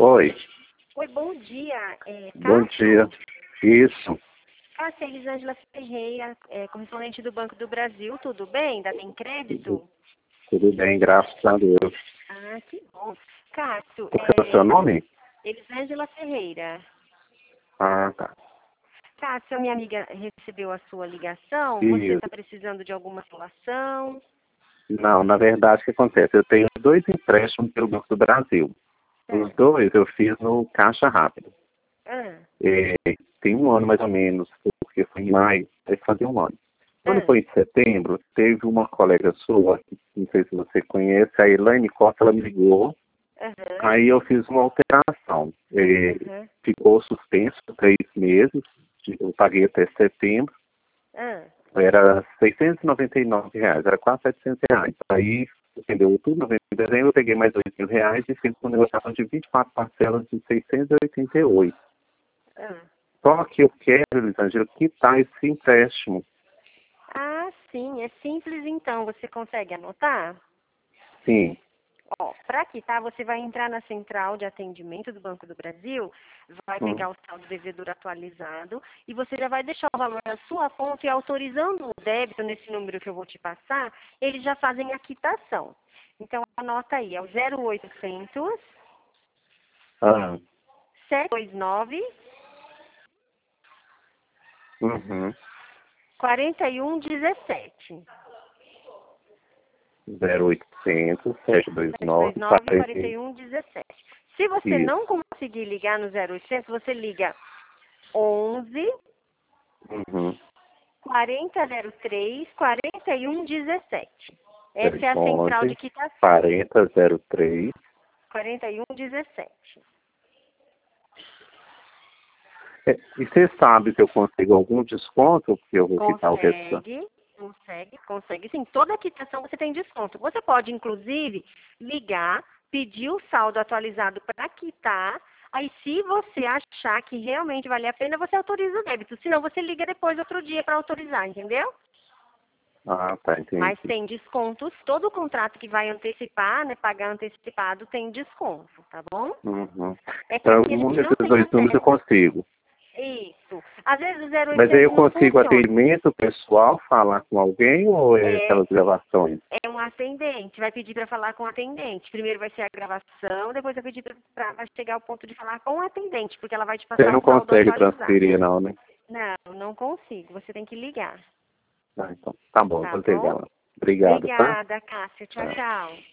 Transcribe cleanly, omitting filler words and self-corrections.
Oi, Oi, bom dia. bom Cássio? dia. Isso, Cássio, é Elisângela Ferreira, correspondente do Banco do Brasil. Tudo bem? Ainda tem crédito? tudo bem, graças a Deus. Ah, que bom. Cássio, Qual que é o seu nome? Elisângela Ferreira. Ah, tá. Cássio, a minha amiga recebeu a sua ligação. Você Isso. está precisando de alguma situação? Não, na verdade, o que acontece? Eu tenho 2 empréstimos pelo Banco do Brasil. Os Ah, 2 eu fiz no Caixa Rápido. ah, É, tem um ano mais ou menos, porque foi em maio, vai fazer um ano. Quando ah, foi em setembro, teve uma colega sua, que não sei se você conhece, a Elaine Costa, ela me ligou. aham, Aí eu fiz uma alteração. aham, Ficou suspenso 3 meses, eu paguei até setembro, ah. era R$ 699, era quase R$ 700. Aí, entendeu? Outubro, novembro e dezembro, eu peguei mais R$ 8.000 e fiz uma negociação de 24 parcelas de 688. Ah. Só que eu quero, Elisângela, quitar esse empréstimo. Ah, sim, é simples então. Você consegue anotar? Sim. Ó, para quitar, você vai entrar na central de atendimento do Banco do Brasil, vai Hum. pegar o saldo devedor atualizado e você já vai deixar o valor na sua conta e autorizando o débito nesse número que eu vou te passar, eles já fazem a quitação. Então, anota aí, é o 0800 Ah. 729 Uhum. 4117. 0800 729 729 40. 4117. Se você Isso. não conseguir ligar no 0800, você liga 11 Uhum. 4003 4117. Essa é a central de 11 quitação. 4003. 4117. E você sabe se eu consigo algum desconto, porque eu vou quitar o restante? Consegue sim. Toda quitação você tem desconto. Você pode, inclusive, ligar, pedir o saldo atualizado para quitar. Aí, se você achar que realmente vale a pena, você autoriza o débito. Senão, você liga depois, outro dia, para autorizar, entendeu? Ah, tá, entendi. Mas tem descontos. Todo contrato que vai antecipar, né, pagar antecipado, tem desconto, tá bom? Uhum. É que Então, aqui a um gente não desses tem 2 números eu acesso. consigo. Isso. Às vezes o Mas aí 0800 eu não consigo funciona. atendimento pessoal, falar com alguém ou é É, aquelas gravações? é um atendente. Vai pedir para falar com o atendente. Primeiro vai ser a gravação, depois vai pedir para chegar ao ponto de falar com o atendente, porque ela vai te Você passar não o saldo consegue atualizado. transferir não, né? Não, não consigo. Você tem que ligar. Ah, então, tá bom, Tá vou bom? ligar lá. Obrigado, tá? Obrigada, Cássia. Tchau, Tá. tchau.